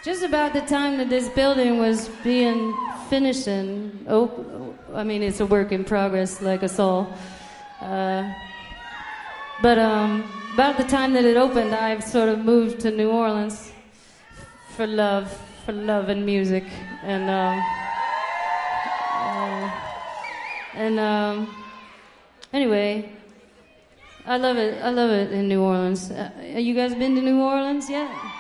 Just about the time that this building was being finished and I mean, it's a work in progress, like us all. But about the time that it opened, I've sort of moved to New Orleans for love and music, and anyway, I love it in New Orleans. You guys been to New Orleans yet?